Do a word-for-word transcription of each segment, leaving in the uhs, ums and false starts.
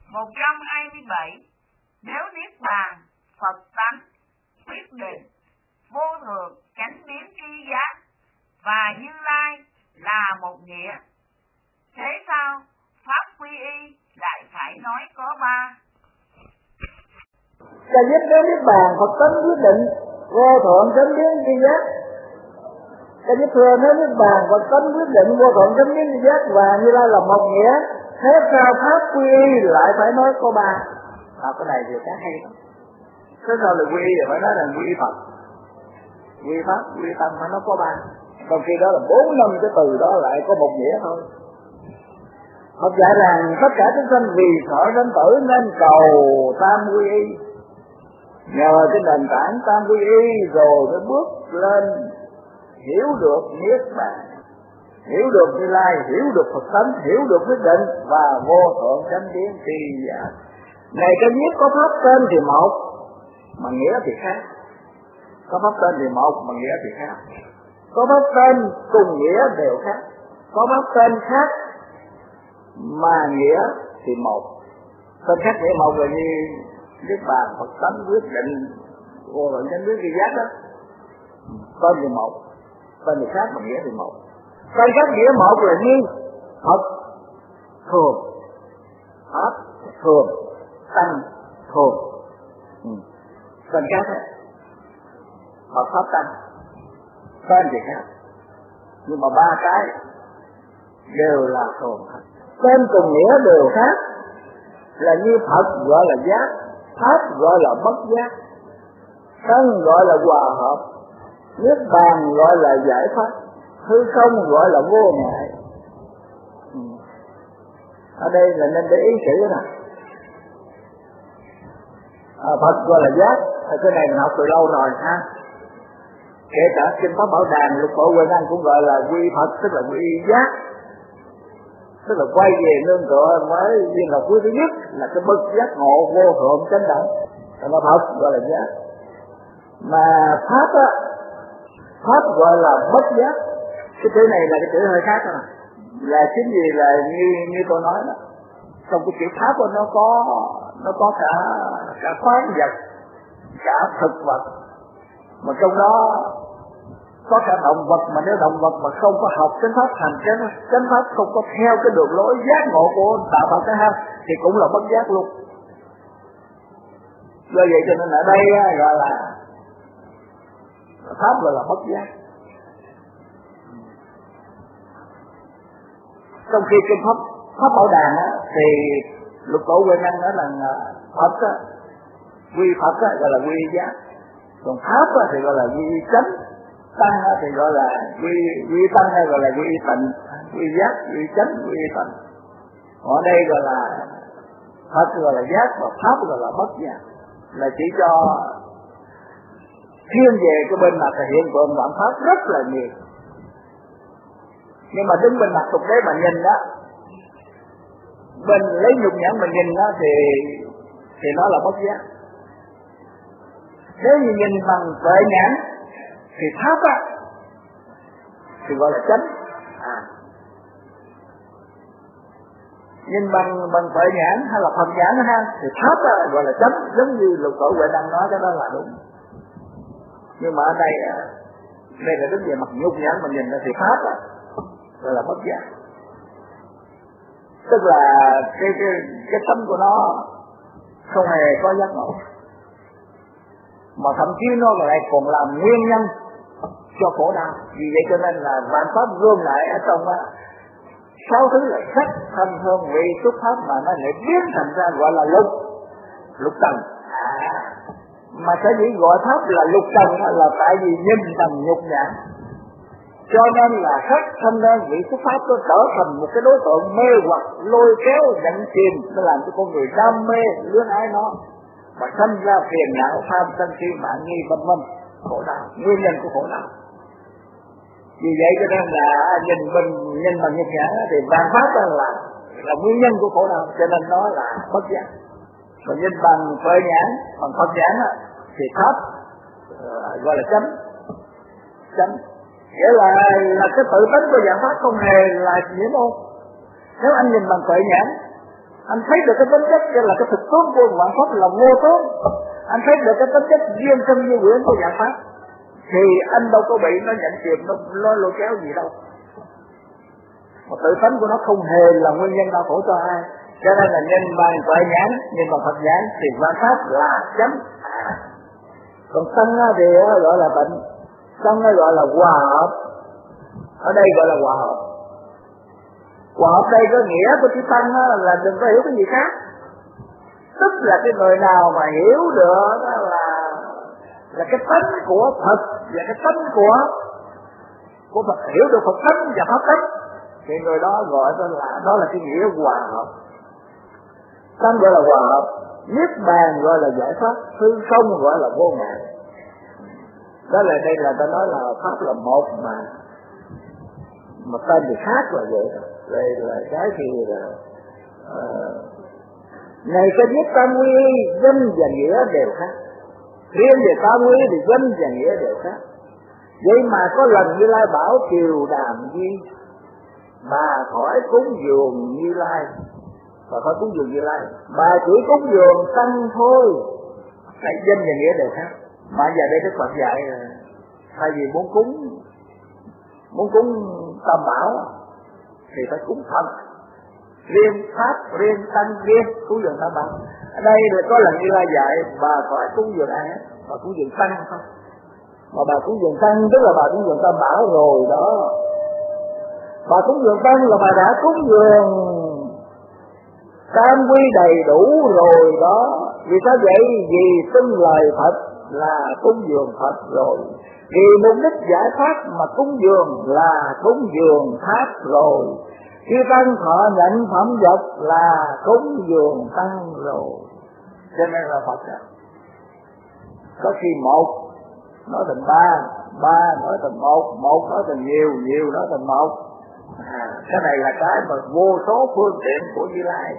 một trăm hai mươi bảy. Nếu niết bàn Phật tánh quyết định vô thường chánh biến tri giác và Như Lai là một nghĩa, thế sao pháp quy y lại phải nói có ba? Cho giúp đến niết bàn Phật tánh quyết định vô thượng chánh biến tri giác. Cho giúp thưa nếu niết bàn Phật tánh quyết định vô thượng chánh biến tri giác và Như Lai là một nghĩa, thế sao pháp quy y lại phải nói có ba? À, cái này thì khá hay lắm. Thế sao là quy y thì phải nói là quy y Phật, quy y pháp, quy y tâm phải nói có ba. Trong khi đó là bốn năm cái từ đó lại có một nghĩa thôi. Phật dạy rằng tất cả chúng sanh vì sợ sanh tử nên cầu tam quy y. Nhờ cái nền tảng tam quy y rồi mới bước lên hiểu được niết bàn, hiểu được Như Lai, hiểu được Phật tánh, hiểu được quyết định và vô thượng chánh biến tri giác. Này cái nhất có pháp tên thì một mà nghĩa thì khác, có pháp tên thì một mà nghĩa thì khác, có pháp tên cùng nghĩa đều khác, có pháp tên khác mà nghĩa thì một. Tên khác nghĩa một là như niết bàn Phật tánh quyết định vô thượng chánh biến tri giác đó, tên thì một, tên thì khác mà nghĩa thì một. Tên khác nghĩa một là như Phật thường, pháp thường, tăng thường. Ừ. Tên khác đó, Phật pháp tăng, tên thì khác, nhưng mà ba cái đều là thường. Tên cùng nghĩa đều khác, là như Phật gọi là giác, pháp gọi là bất giác, tăng gọi là hòa hợp, niết bàn gọi là giải thoát, hư không gọi là vô ngại. Ừ. Ở đây là nên để ý chữ này. À, Phật gọi là giác, à, cái này mình học từ lâu rồi ha. Kể cả kinh Pháp Bảo Đàn, Lục Bộ Huệ Năng cũng gọi là quy Phật, tức là quy giác, tức là quay về nương tựa với viên ngọc quý thứ nhất là cái bậc giác ngộ vô thượng chánh đẳng, là Phật gọi là giác. Mà pháp á, pháp gọi là bất giác. Cái chữ này là cái chữ hơi khác đó, là chính vì là như như tôi nói đó, trong cái chữ pháp đó nó có nó có cả cả khoáng vật, cả thực vật, mà trong đó có cả động vật. Mà nếu động vật mà không có học chánh pháp, hành chánh chánh pháp, không có theo cái đường lối giác ngộ của đạo Phật cái ha, thì cũng là bất giác luôn. Do vậy cho nên ở đây gọi là pháp gọi là bất giác. Trong khi kinh pháp pháp Bảo Đàn á, thì Lục Tổ Huệ Năng nói là Phật á, quy Phật á, gọi là quy giác, còn pháp á, thì gọi là quy chánh, tăng á, thì gọi là quy quy tăng hay gọi là quy tịnh, quy giác, quy chánh, quy tịnh. Ở đây gọi là Phật gọi là giác và pháp gọi là bất giác, là chỉ cho thiên về cái bên mặt là hiện tượng vạn pháp rất là nhiều. Nhưng mà đứng bên mặt thực tế mà nhìn đó, bên lấy nhục nhãn mà nhìn đó thì thì nó là bất giác. Nếu như nhìn bằng tuệ nhãn thì pháp á thì gọi là chánh. À, nhìn bằng bằng tuệ nhãn hay là Phật nhãn ha, thì pháp á gọi là chánh, giống như Lục Tổ Huệ Năng nói, cái đó là đúng. Nhưng mà ở đây đây là đứng về mặt nhục nhãn mà nhìn thì pháp á gọi là bất giác, tức là cái cái cái tâm của nó không hề có giác ngộ, mà thậm chí nó lại còn làm nguyên nhân cho khổ đau. Vì vậy cho nên là vạn pháp gom lại ở trong á, sáu thứ là sắc, thanh, hương, vị, xúc, pháp mà nó lại biến thành ra gọi là lục lục trần. À, mà sở dĩ gọi pháp là lục trần là tại vì nhìn bằng nhục nhãn, cho nên là sắc, thanh, hương, vị, xúc, pháp nó trở thành một cái đối tượng mê hoặc, lôi kéo, dẫn chìm, nó làm cho con người đam mê luyến ái nó, mà sinh ra phiền não, tham sân si mạng nghi vân vân, khổ đau, nguyên nhân của khổ đau. Vì vậy cho nên là nhìn mình nhìn bằng nhục nhãn thì vạn pháp là là nguyên nhân của khổ đau, cho nên nó là bất giác. Còn nhìn bằng tuệ nhãn, bằng Phật nhãn thì pháp uh, gọi là chánh, chánh, nghĩa là là cái tự tánh của vạn pháp không hề là nhiễm ô. Nếu anh nhìn bằng tuệ nhãn, Anh thấy được cái tính chất là cái thực tướng của vạn pháp là vô tướng. Anh thấy được cái tính chất duyên sinh như quyển của vạn pháp, thì anh đâu có bị nó nhận chìm, nó, nó lôi kéo gì đâu. Mà tự tánh của nó không hề là nguyên nhân đau khổ cho ai. Cho nên là nhân bằng tuệ nhãn, nhân bằng Phật nhãn thì vạn pháp là chánh. Còn sân thì gọi là bệnh, sân nó gọi là hòa hợp. Ở đây gọi là hòa hợp. Hòa hợp đây có nghĩa của chữ sân là đừng có hiểu cái gì khác. Tức là cái người nào mà hiểu được là là cái tánh của Phật và cái tánh của của Phật, hiểu được Phật tánh và Pháp tánh, thì người đó gọi đó là đó là cái nghĩa hòa hợp. Sân gọi là hòa hợp, niết bàn gọi là giải thoát, hư không gọi là vô ngại. Đó là đây là ta nói là pháp là một mà mà tên thì khác là vậy. Đây là cái gì là uh, này cái biết tam quy danh và nghĩa đều khác. Riêng về tam quy thì danh và nghĩa đều khác. Vậy mà có lần Như Lai bảo Kiều Đàm Di bà khỏi cúng dường Như Lai, bà khỏi cúng dường Như Lai, bà chỉ cúng dường tăng thôi. Cái danh và nghĩa đều khác. Mà giờ đây Đức Phật dạy là thay vì muốn cúng muốn cúng Tam Bảo thì phải cúng Phật, riêng Pháp, riêng Tăng, riêng cúng dường Tam Bảo. Ở đây là có lần Như Lai dạy bà khỏi cúng dường ai hết, bà cúng dường Tăng thôi. Mà bà cúng dường Tăng tức là bà cúng dường Tam Bảo rồi đó. Bà cúng dường Tăng là bà đã cúng dường tam quy đầy đủ rồi đó. Vì sao vậy? Vì tin lời Phật là cúng dường Phật rồi. Vì mục đích giải thoát mà cúng dường là cúng dường Pháp rồi. Khi tăng thọ nhận phẩm vật là cúng dường tăng rồi. Cho nên là Phật đó. Có khi một nói thành ba, ba nói thành một, một nói thành nhiều, nhiều nói thành một. À, cái này là cái mà vô số phương tiện của Như Lai.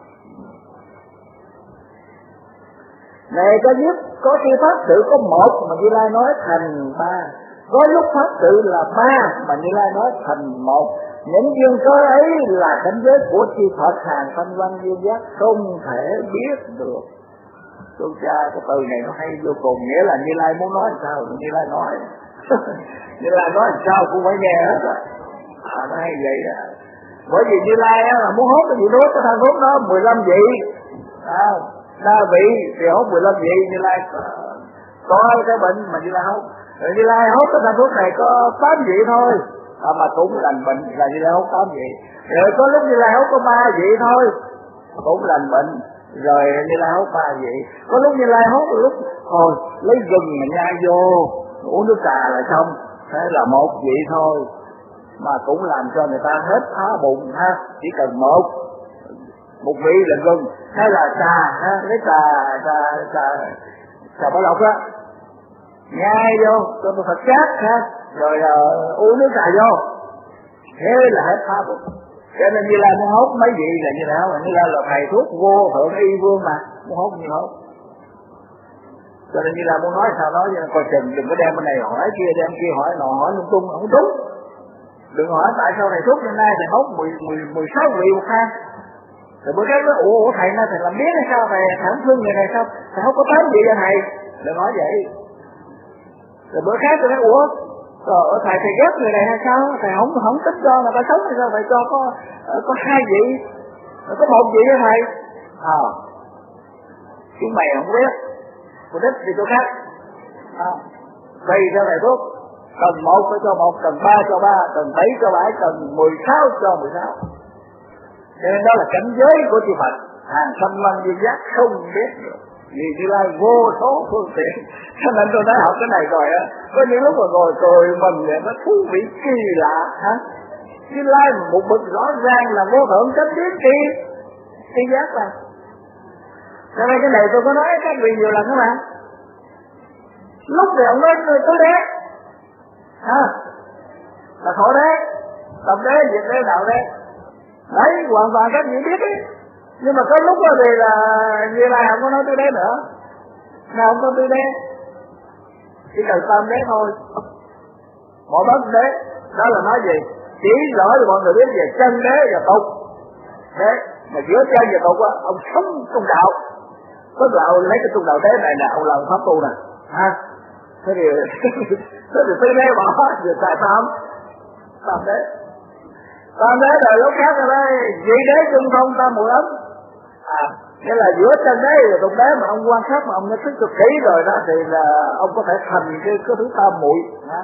Này có biết có khi pháp sự có một mà Như Lai nói thành ba, có lúc pháp sự là ba mà Như Lai nói thành một. Những duyên cớ ấy là cảnh giới của chư Phật hàng thanh văn duyên giác không thể biết được. Tôi cha cái từ này nó hay vô cùng, nghĩa là Như Lai muốn nói sao Như Lai nói. Như Lai nói sao cũng phải nghe hết rồi. À, nó hay vậy đó. Bởi vì Như Lai á, là muốn hốt cái gì đó, cái thằng hốt đó mười lăm vị. À, đa vị thì hốt mười lăm vị. Như Lai có cái bệnh mà Như Lai hốt. Rồi Như Lai hốt cái thằng hốt này có tám vị thôi. À, mà cũng lành bệnh là Như Lai hốt tám vị. Rồi có lúc Như Lai hốt có ba vị thôi, cũng lành bệnh. Rồi Như Lai hốt ba vị. Có lúc Như Lai hốt lúc thôi lấy gừng mà nhai vô uống nước trà là xong, thế là một vị thôi mà cũng làm cho người ta hết phá bụng ha. Chỉ cần một một vị là gừng hay là trà ha, lấy trà trà trà trà bảo lộc á nhai vô cho nó thật chát ha, rồi uh, uống nước trà vô, thế là hết phá bụng. Cho nên Như Lai muốn hốt mấy vị là như thế nào? Như Lai là thầy thuốc vô thượng y vương mà muốn hốt như hốt. Cho nên Như Lai muốn nói sao nói, coi chừng đừng có đem bên này hỏi kia, đem kia hỏi nọ, hỏi lung tung không đúng. Đừng hỏi tại sao thầy thuốc hôm nay thầy hốt mười mười mười sáu vị một khang. Rồi bữa khác nói ủa thầy nay thầy làm biết hay sao, thầy thẳng thương người này sao thầy không có tám vị cho thầy. Đừng hỏi vậy. Rồi bữa khác tôi nói ủa rồi thầy thầy ghét người này hay sao, thầy không không thích cho người ta sống hay sao, thầy cho có có hai vị, có một vị với thầy. À, chúng mày không biết, tôi thích thì tôi khác. À, tùy theo thầy thuốc, cần một phải cho một, cần ba cho ba, cần bảy cho bảy, cần mười sáu cho mười sáu. Cho nên đó là cảnh giới của chư Phật hàng sanh văn duyên giác không biết được. Vì Như Lai vô số phương tiện. Cho nên tôi nói học cái này rồi á, có những lúc mà ngồi cười mình vậy nó thú vị kỳ lạ hả? Như Lai một bậc rõ ràng là vô thượng chánh biến kỳ kỳ giác mà. Cho nên cái này tôi có nói các vị nhiều lần các bạn. Lúc thì ông nói tôi đế hả? Là khổ đế, tập đế, việc đế, đạo đế. Đấy, hoàn toàn các vị biết ấy. Nhưng mà có lúc đó thì là Như Lai không có nói tư đế nữa, nào không có tư đế, chỉ cần tam đế thôi, mọi bất đế. Đó là nói gì? Chỉ rõ cho mọi người biết về chân đế và tục đế. mà giữa chơi và tục á, ông sống trung đạo, tức là ông lấy cái trung đạo thế này là ông làm pháp tu nè, ha. Thế thì thế thì tới đây bỏ rồi tại sao tam đế tam đế rồi lúc khác rồi đây vị đế trung thông tam muội ấm à, nghĩa là giữa chân đế và tục đế mà ông quan sát mà ông nhận thức cực kỹ rồi đó thì là ông có thể thành cái cái thứ tam muội, ha.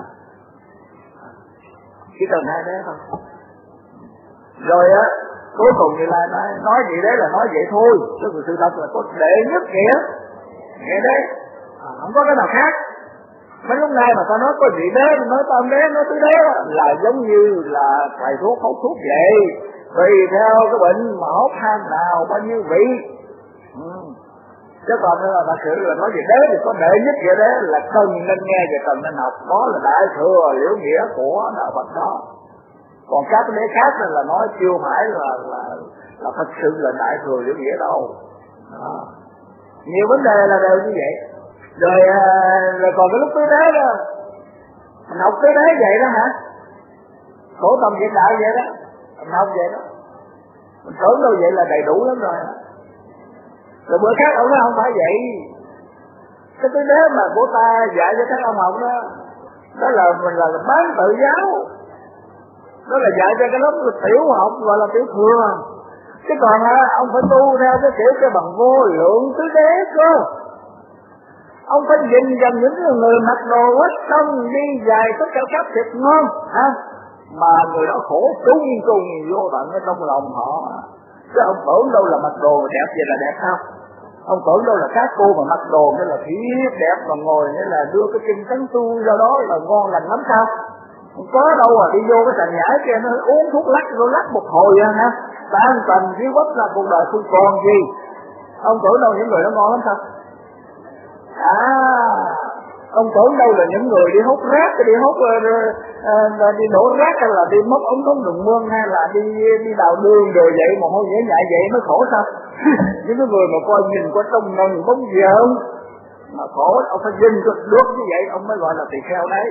Chỉ cần hai đế thôi. Rồi á cuối cùng thì là nói, nói vậy đấy là nói vậy thôi, chứ người sư tâm là có đệ nhất nghĩa nghĩa đấy, à, không có cái nào khác. Mấy lúc nay mà ta nói có vị đế, nói tam đế, nói tứ đế là giống như là thầy thuốc hốt thuốc vậy, tùy theo cái bệnh mà hốt ham nào bao nhiêu vị. Ừ. Chứ còn là thật sự là nói về đế thì có đệ nhất vậy đấy là cần nên nghe và cần nên học, đó là đại thừa liễu nghĩa của đạo Phật đó. Còn các cái đế khác là nói chưa phải là là là thật sự là đại thừa liễu nghĩa đâu. Đó. Nhiều vấn đề là đều như vậy. Rồi, rồi còn cái lúc tứ đế đó, mình học tứ đế vậy đó hả? Khổ tâm hiện đại vậy đó, mình học vậy đó, mình tưởng đâu vậy là đầy đủ lắm rồi. Rồi bữa khác ông nói không phải vậy. Cái tứ đế mà của ta dạy cho các ông học đó, đó là mình là bán tự giáo, đó là dạy cho cái lớp tiểu học gọi là tiểu thừa. Chứ còn ông phải tu theo cái kiểu cái bằng vô lượng tứ đế cơ. Ông phải nhìn dần những người mặc đồ quét xong đi dài tất cả các thịt ngon, ha, mà người đó khổ trung cùng vô tận ở trong lòng họ. Chứ ông tưởng đâu là mặc đồ đẹp vậy là đẹp sao? Ông tưởng đâu là các cô mà mặc đồ cái là thiệt đẹp mà ngồi nghĩa là đưa cái kinh tấn tu ra đó là ngon lành lắm sao? Không có đâu à, đi vô cái sàn nhảy kia nó uống thuốc lắc rồi lắc một hồi à, ha, tan tành khí quất là cuộc đời không còn gì. Ông tưởng đâu những người đó ngon lắm sao? À, ông tưởng đâu là những người đi hút rác, đi hút uh, đi đổ rác hay là đi móc ống cống đường mương hay là đi đi đào đường rồi vậy mà hôi nhảy nhại vậy mới khổ sao? Những cái người mà coi nhìn qua trong nồng bóng dợn mà khổ, ông phải nhìn được như vậy ông mới gọi là tỳ kheo đấy.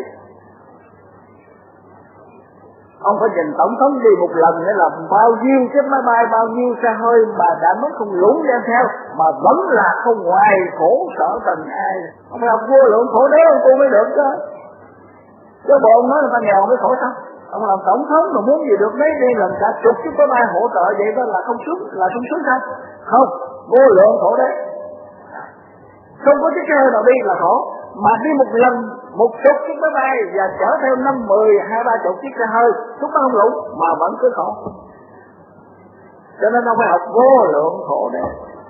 Ông phải nhìn tổng thống đi một lần để làm bao nhiêu chiếc máy bay, bao nhiêu xe hơi mà đã mất không lũng đem theo mà vẫn là không ngoài khổ sở tình ai. Ông phải học vô lượng khổ đế ông tu mới được chứ. Chứ bộ ông nói người ta nghèo mới khổ sao? Ông làm tổng thống mà muốn gì được mấy đi lần cả chục chiếc máy bay hỗ trợ vậy đó là không sướng, là không sướng sao? Không, vô lượng khổ đế. Không có chiếc xe hơi nào đi là khổ, mà đi một lần một chục chiếc máy bay và chở theo năm mười hai ba chục chiếc xe hơi lúc đó không lũng mà vẫn cứ khổ. Cho nên ông phải học vô lượng khổ đế,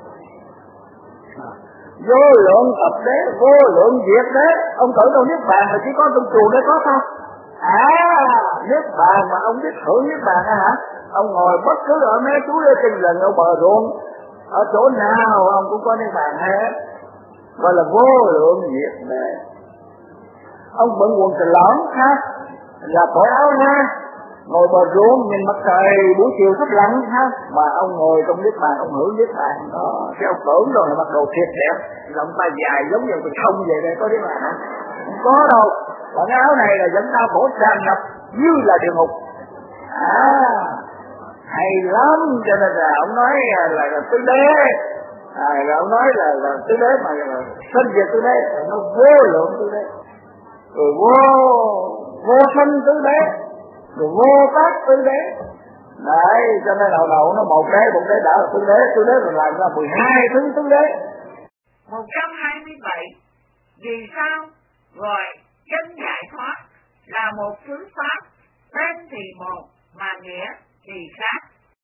vô lượng tập đế, vô lượng diệt đế. Ông tưởng đâu niết bàn là chỉ có trong chùa để có sao? À, niết bàn mà ông biết hưởng niết bàn á hả? Ông ngồi bất cứ ở mấy chuối ở trên rừng ở bờ ruộng, ở chỗ nào ông cũng có niết bàn hết, gọi là vô lượng diệt đế. Ông bận quần cà lõn ha, là cởi áo ra, ngồi bờ ruộng nhìn mặt trời buổi chiều sắp lặn ha, mà ông ngồi trong niết bàn, ông hưởng niết bàn đó. Cái ông tưởng rồi là mặc đồ thiệt đẹp, lòng tay dài giống như mình không vậy đây có niết bàn không? Không có đâu, còn cái áo này là dẫn đau khổ tràn ngập như là địa ngục. À, hay lắm, cho nên là ông nói là, là, là tứ đế, à, rồi ông nói là, là tứ đế mà sinh về tứ đế, nó vô lượng tứ đế. Rồi vô vô sanh tứ đế, rồi vô tác tứ đế. Đấy, cho nên đầu đầu nó một đế, một đế đã là tứ đế, tứ đế rồi làm ra mười hai thứ tứ đế. một trăm hai mươi bảy. Vì sao gọi chân giải thoát là một thứ pháp, tên thì một mà nghĩa thì khác?